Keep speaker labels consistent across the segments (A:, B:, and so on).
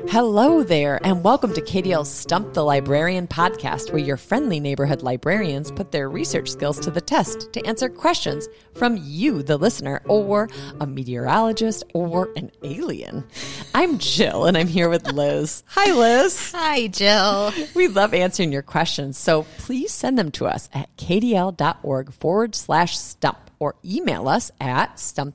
A: Hello there, and welcome to KDL's Stump the Librarian podcast, where your friendly neighborhood librarians put their research skills to the test to answer questions from you, the listener, or a meteorologist, or an alien. I'm Jill, and I'm here with Liz. Hi, Liz.
B: Hi, Jill.
A: We love answering your questions, so please send them to us at kdl.org/stump. or email us at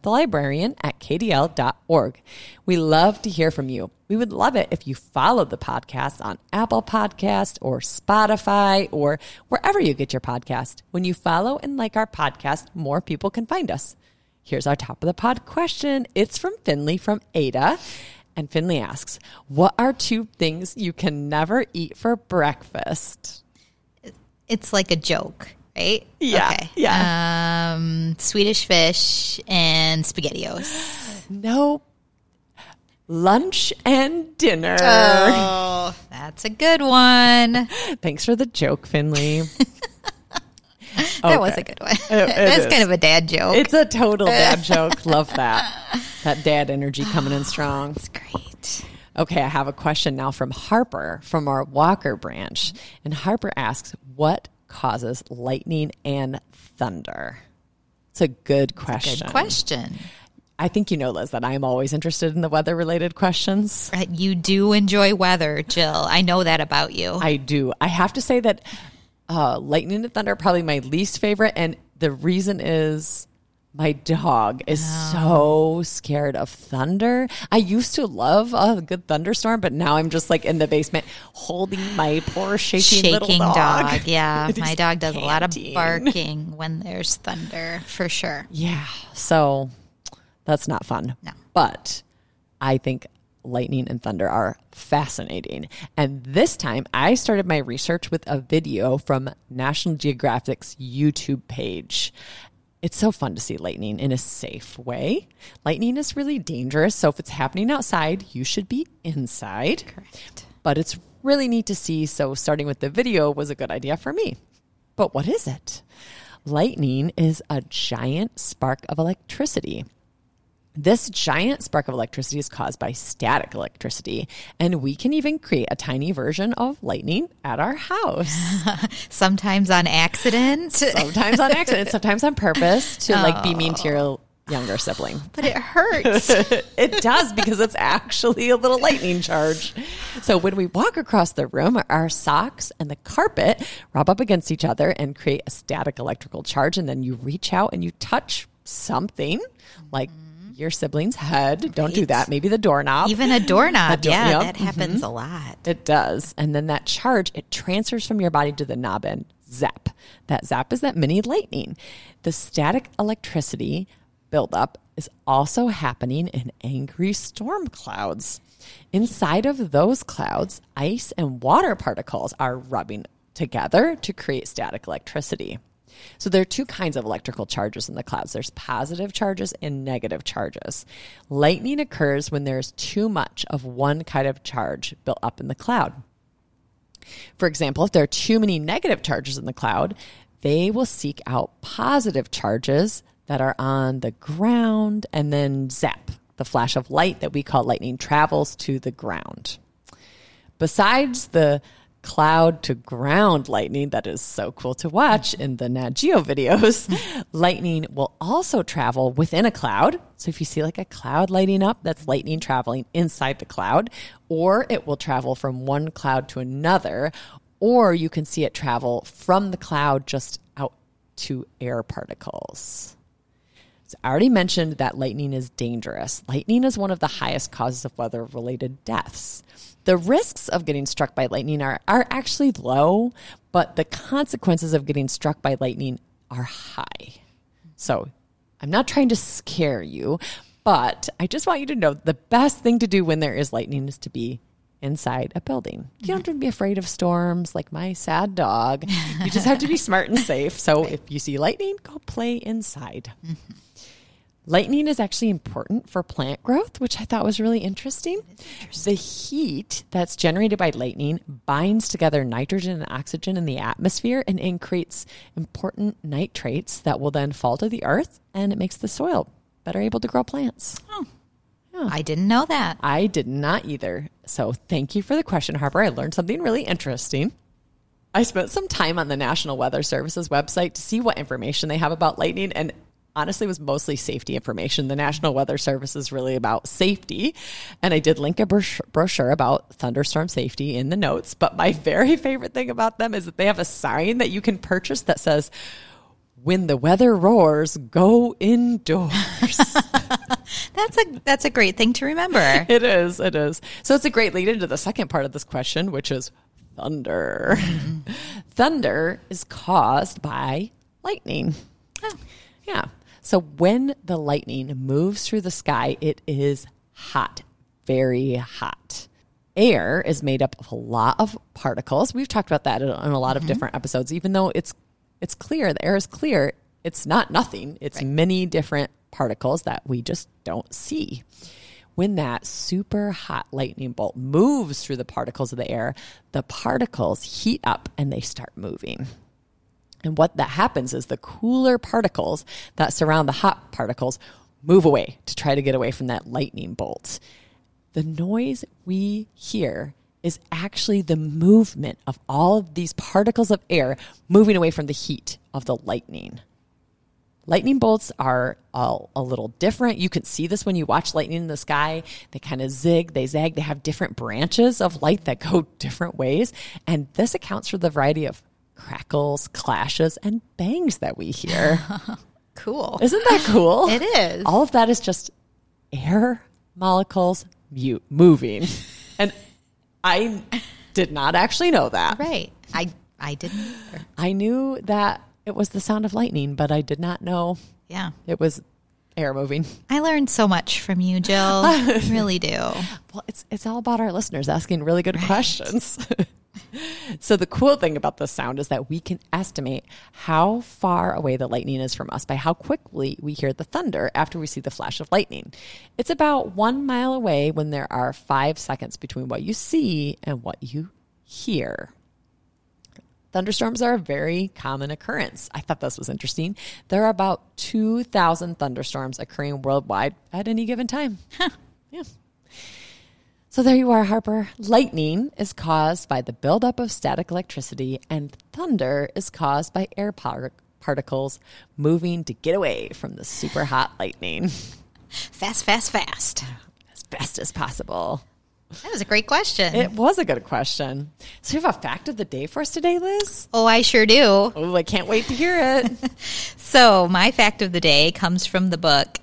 A: stumpthelibrarian@kdl.org. We love to hear from you. We would love it if you followed the podcast on Apple Podcast or Spotify or wherever you get your podcast. When you follow and like our podcast, more people can find us. Here's our top of the pod question. It's from Finley from Ada. And Finley asks, what are 2 things you can never eat for breakfast?
B: It's like a joke, right?
A: Yeah.
B: Okay.
A: Yeah.
B: Swedish fish and SpaghettiOs.
A: No. Lunch and dinner.
B: Oh, that's a good one.
A: Thanks for the joke, Finley.
B: That was a good one. That's kind of a dad joke.
A: It's a total dad joke. Love that. That dad energy coming in strong.
B: It's great.
A: Okay, I have a question now from Harper from our Walker branch. And Harper asks, what causes lightning and thunder? It's a good question.
B: Good question.
A: I think you know, Liz, that I'm always interested in the weather-related questions.
B: You do enjoy weather, Jill. I know that about you.
A: I do. I have to say that lightning and thunder are probably my least favorite, and the reason is my dog is so scared of thunder. I used to love a good thunderstorm, but now I'm just like in the basement holding my poor shaking little dog.
B: Yeah, my dog does a lot of barking when there's thunder, for sure.
A: Yeah, so that's not fun.
B: No.
A: But I think lightning and thunder are fascinating. And this time I started my research with a video from National Geographic's YouTube page. It's so fun to see lightning in a safe way. Lightning is really dangerous, so if it's happening outside, you should be inside.
B: Correct.
A: But it's really neat to see, so starting with the video was a good idea for me. But what is it? Lightning is a giant spark of electricity. This giant spark of electricity is caused by static electricity, and we can even create a tiny version of lightning at our house.
B: Sometimes on accident.
A: Sometimes on accident, sometimes on purpose to be mean to your younger sibling.
B: But it hurts.
A: It does, because it's actually a little lightning charge. So when we walk across the room, our socks and the carpet rub up against each other and create a static electrical charge, and then you reach out and you touch something like your sibling's head. Don't do that. Maybe the doorknob.
B: Even a doorknob.
A: Yep.
B: That happens a lot.
A: It does. And then that charge, it transfers from your body to the knob and zap. That zap is that mini lightning. The static electricity buildup is also happening in angry storm clouds. Inside of those clouds, ice and water particles are rubbing together to create static electricity. So there are 2 kinds of electrical charges in the clouds. There's positive charges and negative charges. Lightning occurs when there's too much of one kind of charge built up in the cloud. For example, if there are too many negative charges in the cloud, they will seek out positive charges that are on the ground, and then zap, the flash of light that we call lightning travels to the ground. Besides the cloud to ground lightning that is so cool to watch in the Nat Geo videos, lightning will also travel within a cloud. So if you see like a cloud lighting up, that's lightning traveling inside the cloud, or it will travel from one cloud to another, or you can see it travel from the cloud just out to air particles. So I already mentioned that lightning is dangerous. Lightning is one of the highest causes of weather-related deaths. The risks of getting struck by lightning are actually low, but the consequences of getting struck by lightning are high. So I'm not trying to scare you, but I just want you to know the best thing to do when there is lightning is to be inside a building. You don't have to be afraid of storms like my sad dog. You just have to be smart and safe. So if you see lightning, go play inside. Mm-hmm. Lightning is actually important for plant growth, which I thought was really interesting. The heat that's generated by lightning binds together nitrogen and oxygen in the atmosphere and creates important nitrates that will then fall to the earth, and it makes the soil better able to grow plants.
B: Oh, I didn't know that.
A: I did not either. So thank you for the question, Harper. I learned something really interesting. I spent some time on the National Weather Service's website to see what information they have about lightning, and honestly, it was mostly safety information. The National Weather Service is really about safety, and I did link a brochure about thunderstorm safety in the notes, but my very favorite thing about them is that they have a sign that you can purchase that says, "When the weather roars, go indoors."
B: That's a great thing to remember.
A: It is. So it's a great lead into the second part of this question, which is thunder. Thunder is caused by lightning.
B: Oh.
A: Yeah. So when the lightning moves through the sky, it is hot, very hot. Air is made up of a lot of particles. We've talked about that in a lot of different episodes. Even though it's clear, the air is clear, it's not nothing. It's many different particles that we just don't see. When that super hot lightning bolt moves through the particles of the air, the particles heat up and they start moving. And what that happens is the cooler particles that surround the hot particles move away to try to get away from that lightning bolt. The noise we hear is actually the movement of all of these particles of air moving away from the heat of the lightning. Lightning bolts are a little different. You can see this when you watch lightning in the sky. They kind of zig, they zag. They have different branches of light that go different ways. And this accounts for the variety of crackles, clashes, and bangs that we hear.
B: Cool.
A: Isn't that cool?
B: It is.
A: All of that is just air molecules moving. And I did not actually know that.
B: Right. I didn't either.
A: I knew that it was the sound of lightning, but I did not know it was air moving.
B: I learned so much from you, Jill. I really do.
A: Well, it's all about our listeners asking really good questions. So the cool thing about this sound is that we can estimate how far away the lightning is from us by how quickly we hear the thunder after we see the flash of lightning. It's about 1 mile away when there are 5 seconds between what you see and what you hear. Thunderstorms are a very common occurrence. I thought this was interesting. There are about 2,000 thunderstorms occurring worldwide at any given time. Yeah. So there you are, Harper. Lightning is caused by the buildup of static electricity, and thunder is caused by air particles moving to get away from the super hot lightning.
B: Fast, fast, fast.
A: As fast as possible.
B: That was a great question.
A: It was a good question. So you have a fact of the day for us today, Liz?
B: Oh, I sure do.
A: Oh, I can't wait to hear it.
B: So my fact of the day comes from the book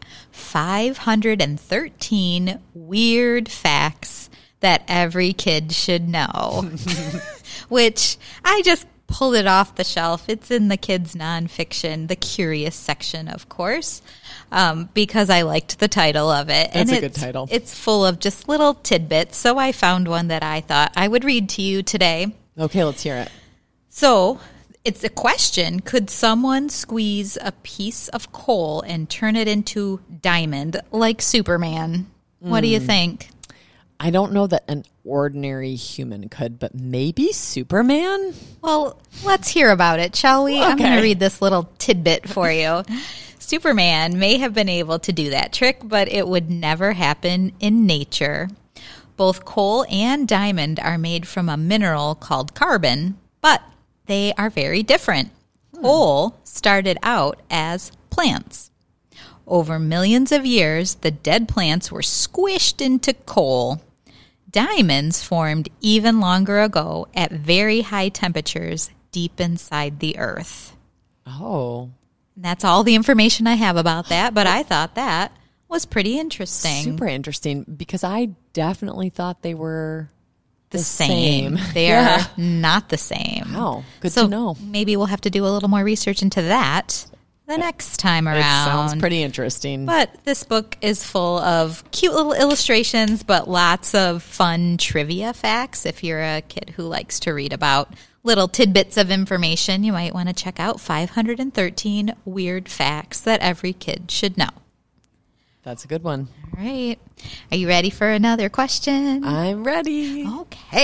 B: 513 Weird Facts That Every Kid Should Know, which I just pulled it off the shelf. It's in the kids' nonfiction, the curious section, of course, because I liked the title of it.
A: That's a good title.
B: It's full of just little tidbits. So I found one that I thought I would read to you today.
A: Okay, let's hear it.
B: So it's a question. Could someone squeeze a piece of coal and turn it into diamond like Superman? What do you think?
A: I don't know that an ordinary human could, but maybe Superman?
B: Well, let's hear about it, shall we? Okay. I'm going to read this little tidbit for you. Superman may have been able to do that trick, but it would never happen in nature. Both coal and diamond are made from a mineral called carbon, but they are very different. Coal started out as plants. Over millions of years, the dead plants were squished into coal. Diamonds formed even longer ago at very high temperatures deep inside the earth.
A: Oh.
B: That's all the information I have about that, but I thought that was pretty interesting.
A: Super interesting, because I definitely thought they were
B: the same. They are not the same.
A: Wow, good to know.
B: Maybe we'll have to do a little more research into that the next time around.
A: It sounds pretty interesting.
B: But this book is full of cute little illustrations, but lots of fun trivia facts. If you're a kid who likes to read about little tidbits of information, you might want to check out 513 Weird Facts That Every Kid Should Know.
A: That's a good one.
B: All right. Are you ready for another question?
A: I'm ready.
B: Okay.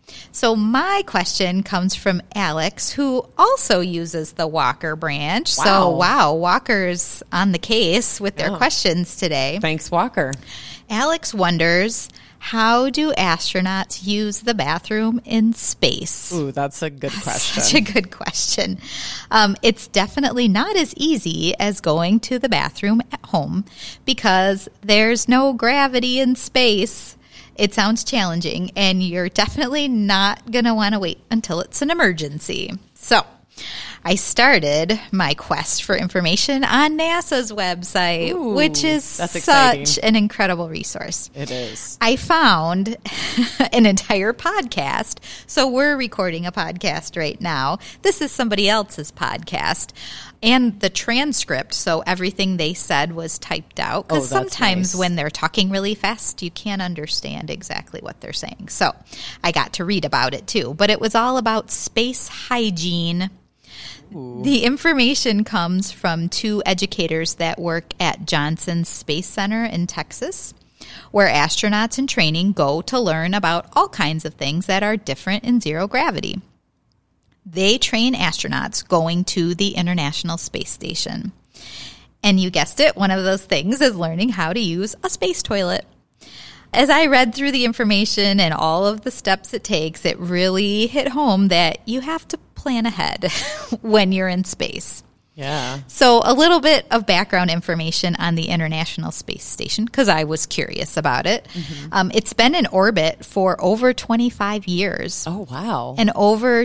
B: So my question comes from Alex, who also uses the Walker branch.
A: Wow.
B: So, Walker's on the case with their questions today.
A: Thanks, Walker.
B: Alex wonders, how do astronauts use the bathroom in space?
A: Ooh, that's a good question.
B: Such a good question. It's definitely not as easy as going to the bathroom at home because there's no gravity in space. It sounds challenging, and you're definitely not going to want to wait until it's an emergency. So I started my quest for information on NASA's website,
A: Ooh,
B: which is
A: that's
B: such
A: exciting.
B: an incredible resource.
A: It is.
B: I found an entire podcast. So we're recording a podcast right now. This is somebody else's podcast. And the transcript, so everything they said was typed out. Because
A: that's
B: sometimes
A: nice.
B: when they're talking really fast, you can't understand exactly what they're saying. So I got to read about it too. But it was all about space hygiene.
A: Ooh.
B: The information comes from 2 educators that work at Johnson Space Center in Texas, where astronauts in training go to learn about all kinds of things that are different in zero gravity. They train astronauts going to the International Space Station. And you guessed it, one of those things is learning how to use a space toilet. As I read through the information and all of the steps it takes, it really hit home that you have to plan ahead when you're in space.
A: Yeah.
B: So a little bit of background information on the International Space Station, because I was curious about it. Mm-hmm. It's been in orbit for over 25 years.
A: Oh, wow.
B: And over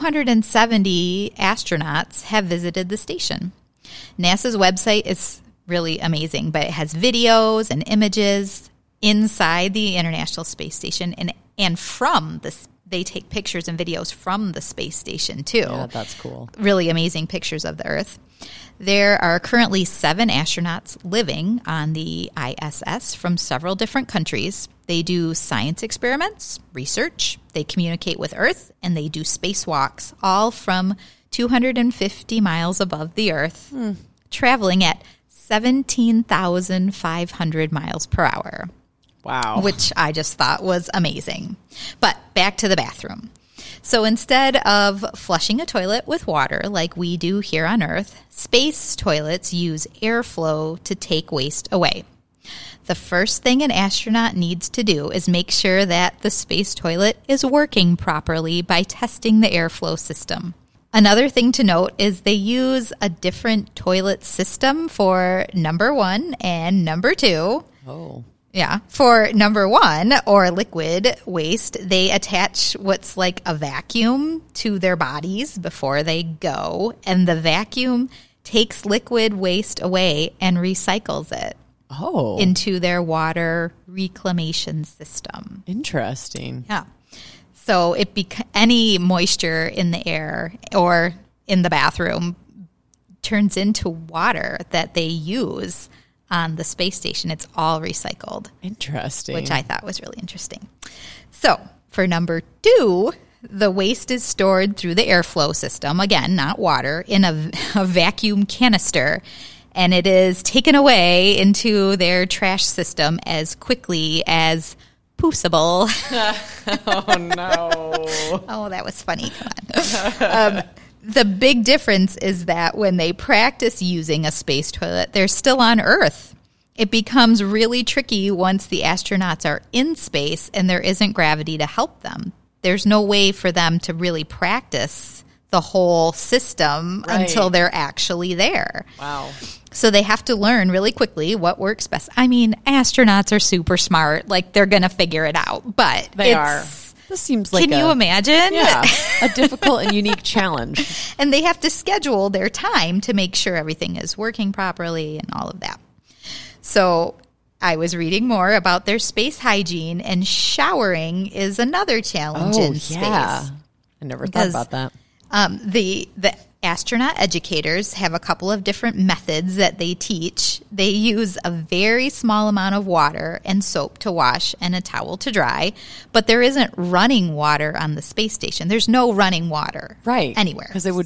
B: 270 astronauts have visited the station. NASA's website is really amazing, but it has videos and images inside the International Space Station and from this. They take pictures and videos from the space station, too.
A: Yeah, that's cool.
B: Really amazing pictures of the Earth. There are currently 7 astronauts living on the ISS from several different countries. They do science experiments, research, they communicate with Earth, and they do spacewalks, all from 250 miles above the Earth, traveling at 17,500 miles per hour.
A: Wow.
B: Which I just thought was amazing. But back to the bathroom. So instead of flushing a toilet with water like we do here on Earth, space toilets use airflow to take waste away. The first thing an astronaut needs to do is make sure that the space toilet is working properly by testing the airflow system. Another thing to note is they use a different toilet system for number 1 and number 2.
A: Oh.
B: Yeah. For number 1, or liquid waste, they attach what's like a vacuum to their bodies before they go, and the vacuum takes liquid waste away and recycles it into their water reclamation system.
A: Interesting.
B: Yeah. So any moisture in the air or in the bathroom turns into water that they use on the space station. It's all recycled.
A: Interesting.
B: Which I thought was really interesting. So for number 2, the waste is stored through the airflow system, again, not water, in a vacuum canister, and it is taken away into their trash system as quickly as possible.
A: Oh, no.
B: Oh, that was funny. Come on. The big difference is that when they practice using a space toilet, they're still on Earth. It becomes really tricky once the astronauts are in space and there isn't gravity to help them. There's no way for them to really practice the whole system until they're actually there.
A: Wow.
B: So they have to learn really quickly what works best. I mean, astronauts are super smart. Like, they're going to figure it out. But
A: they are. This seems like
B: Can you imagine?
A: Yeah, a difficult and unique challenge.
B: And they have to schedule their time to make sure everything is working properly and all of that. So I was reading more about their space hygiene, and showering is another challenge in space.
A: I never thought about that.
B: The astronaut educators have a couple of different methods that they teach. They use a very small amount of water and soap to wash and a towel to dry, but there isn't running water on the space station. There's no running water anywhere.
A: Because it would just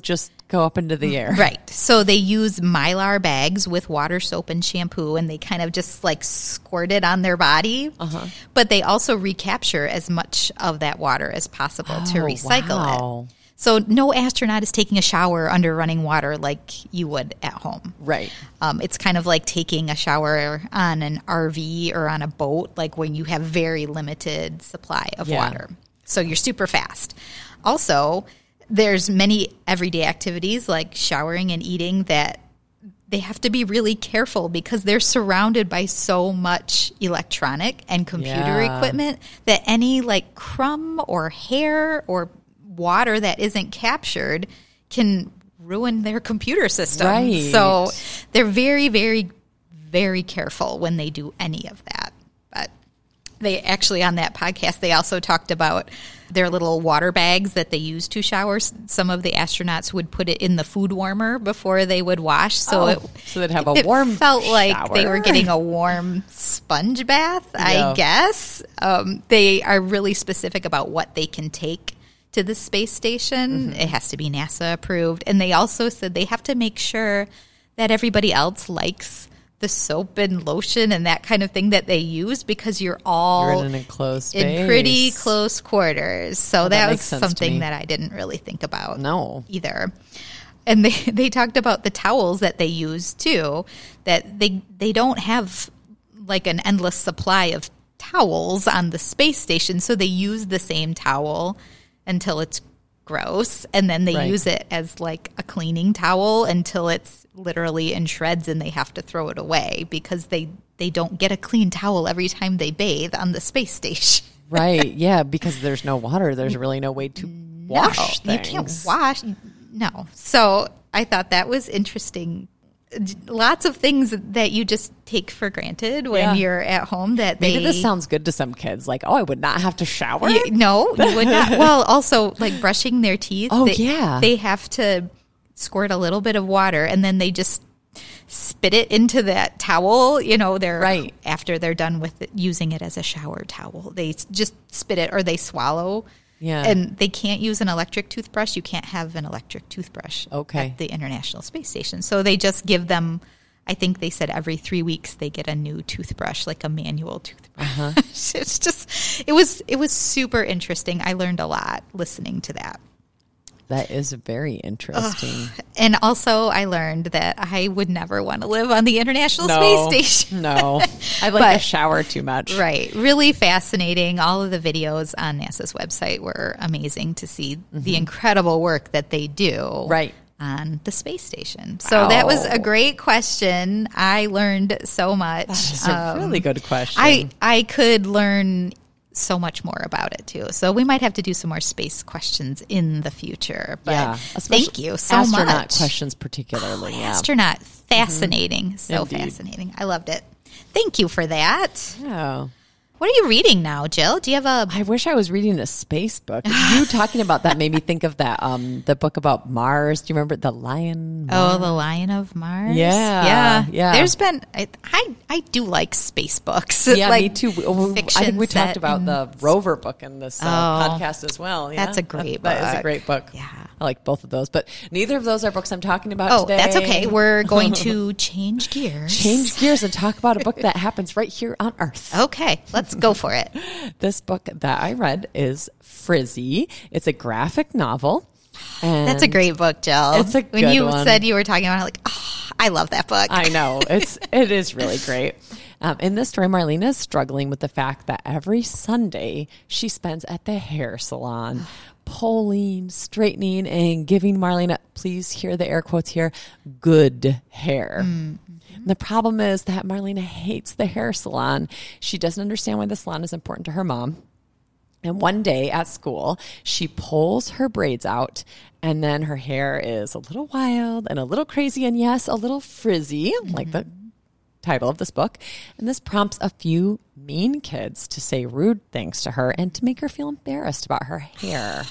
A: go up into the air.
B: Right. So they use Mylar bags with water, soap, and shampoo, and they kind of just like squirt it on their body. But they also recapture as much of that water as possible to recycle it. So no astronaut is taking a shower under running water like you would at home.
A: Right.
B: It's kind of like taking a shower on an RV or on a boat, like when you have very limited supply of water. So you're super fast. Also, there's many everyday activities like showering and eating that they have to be really careful because they're surrounded by so much electronic and computer equipment that any like crumb or hair or water that isn't captured can ruin their computer system.
A: Right.
B: So they're very, very, very careful when they do any of that. But they actually, on that podcast, they also talked about their little water bags that they use to shower. Some of the astronauts would put it in the food warmer before they would wash. So
A: so they'd have a warm
B: felt like
A: shower.
B: they were getting a warm sponge bath, I guess. They are really specific about what they can take to the space station. It has to be NASA approved. And they also said they have to make sure that everybody else likes the soap and lotion and that kind of thing that they use because you're
A: in an enclosed space.
B: In pretty close quarters. So that was
A: makes sense
B: something that I didn't really think about either. And they talked about the towels that they use too, that they don't have like an endless supply of towels on the space station. So they use the same towel until it's gross, and then they use it as like a cleaning towel until it's literally in shreds and they have to throw it away because they don't get a clean towel every time they bathe on the space station.
A: Right, yeah, because there's no water. There's really no way to wash things.
B: You can't wash. No. So I thought that was interesting. Lots of things that you just take for granted when you're at home that
A: maybe this sounds good to some kids. Like, I would not have to shower.
B: No, you would not. Well, also like brushing their teeth. They have to squirt a little bit of water and then they just spit it into that towel. After they're done with using it as a shower towel, they just spit it or they swallow. Yeah. And they can't use an electric toothbrush. You can't have an electric toothbrush at the International Space Station. So they just give them, I think they said every 3 weeks they get a new toothbrush, like a manual toothbrush. It's just, it was super interesting. I learned a lot listening to that.
A: That is very interesting.
B: And also I learned that I would never want to live on the International Space Station.
A: No, I like to shower too much.
B: Right. Really fascinating. All of the videos on NASA's website were amazing to see the incredible work that they do on the space station. So that was a great question. I learned so much.
A: That's a really good question.
B: I could learn so much more about it too. So we might have to do some more space questions in the future. But thank you so much.
A: Astronaut questions particularly.
B: Astronaut. Fascinating. So Indeed. Fascinating. I loved it. Thank you for that.
A: Yeah.
B: What are you reading now, Jill? Do you have a...
A: I wish I was reading a space book. You talking about that made me think of that, the book about Mars. Do you remember The Lion?
B: Mars? Oh, The Lion of Mars?
A: Yeah.
B: There's been... I do like space books.
A: Yeah,
B: like
A: me too. I think we talked about the Rover book in this podcast as well. Yeah?
B: That's a great book.
A: That is a great book.
B: Yeah.
A: I like both of those. But neither of those are books I'm talking about today.
B: That's okay. We're going to change gears.
A: Change gears and talk about a book that happens right here on Earth.
B: Okay. Let's go for it.
A: This book that I read is Frizzy. It's a graphic novel.
B: That's a great book, Jill.
A: It's a good one.
B: When you said you were talking about it, I love that book.
A: I know. It is really great. In this story, Marlena is struggling with the fact that every Sunday she spends at the hair salon, pulling, straightening, and giving Marlena, please hear the air quotes here, good hair. Mm-hmm. The problem is that Marlena hates the hair salon. She doesn't understand why the salon is important to her mom. And one day at school, she pulls her braids out, and then her hair is a little wild and a little crazy, and yes, a little frizzy, like the title of this book. And this prompts a few mean kids to say rude things to her and to make her feel embarrassed about her hair.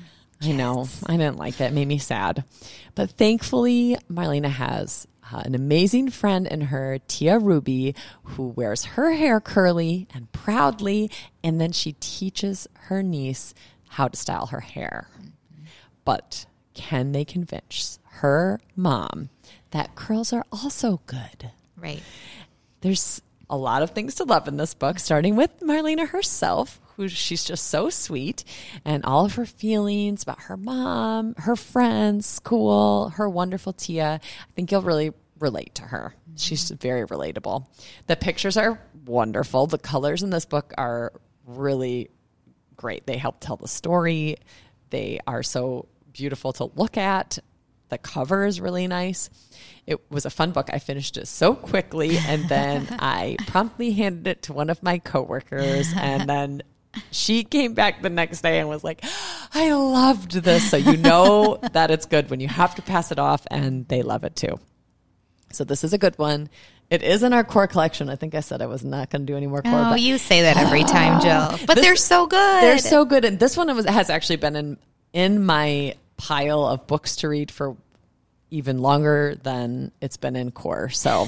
A: I know. I didn't like it. It made me sad. But thankfully, Marlena has an amazing friend in her, Tia Ruby, who wears her hair curly and proudly, and then she teaches her niece how to style her hair. But can they convince her mom that curls are also good.
B: Right.
A: There's a lot of things to love in this book, starting with Marlena herself, who she's just so sweet, and all of her feelings about her mom, her friends, school, her wonderful Tia. I think you'll really relate to her. She's very relatable. The pictures are wonderful. The colors in this book are really great. They help tell the story. They are so beautiful to look at. The cover is really nice. It was a fun book. I finished it so quickly, and then I promptly handed it to one of my coworkers, and then she came back the next day and was like, I loved this. So you know that it's good when you have to pass it off, and they love it too. So this is a good one. It is in our core collection. I think I said I was not going to do any more core.
B: Oh, you say that every time, Jill. But they're so good.
A: They're so good. And this one has actually been in my pile of books to read for even longer than it's been in core. So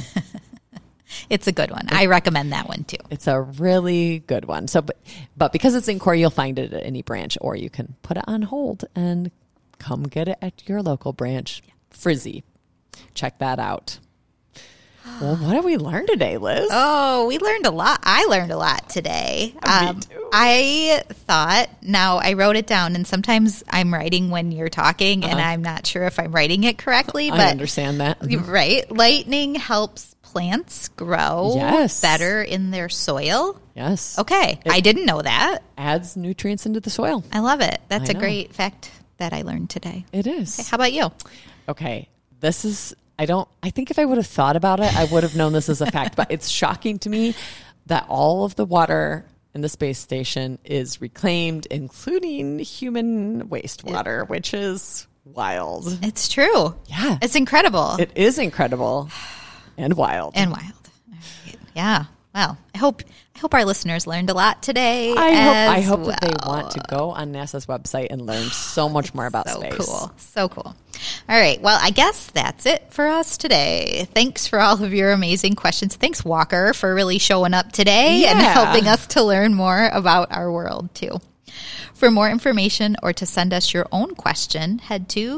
B: it's a good one. I recommend that one too.
A: It's a really good one. So, but because it's in core, you'll find it at any branch, or you can put it on hold and come get it at your local branch. Frizzy. Check that out. Well, what did we learn today, Liz?
B: Oh, we learned a lot. I learned a lot today.
A: Me too.
B: I thought, now I wrote it down, and sometimes I'm writing when you're talking, and I'm not sure if I'm writing it correctly. But
A: I understand that.
B: Right. Lightning helps plants grow better in their soil.
A: Yes.
B: Okay. I didn't know that.
A: Adds nutrients into the soil.
B: I love it. That's a great fact that I learned today.
A: It is.
B: Okay, how about you?
A: Okay. This is, I think if I would have thought about it, I would have known this as a fact, but it's shocking to me that all of the water in the space station is reclaimed, including human wastewater, which is wild.
B: It's true.
A: Yeah.
B: It's incredible.
A: It is incredible and wild.
B: And wild. Yeah. Well, I hope our listeners learned a lot today.
A: I hope that they want to go on NASA's website and learn so much more about space.
B: So cool. All right. Well, I guess that's it for us today. Thanks for all of your amazing questions. Thanks, Walker, for really showing up today and helping us to learn more about our world, too. For more information or to send us your own question, head to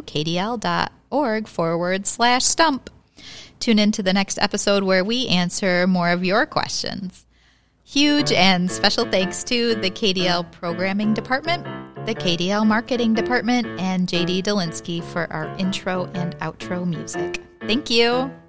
B: kdl.org/stump. Tune in to the next episode where we answer more of your questions. Huge and special thanks to the KDL Programming Department, the KDL Marketing Department, and JD Dolinsky for our intro and outro music. Thank you.